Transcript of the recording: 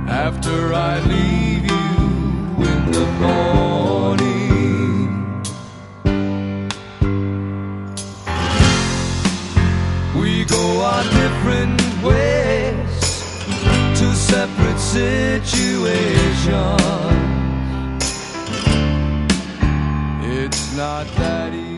after I leave you in the morning. We go our different ways to separate situations. It's not that easy.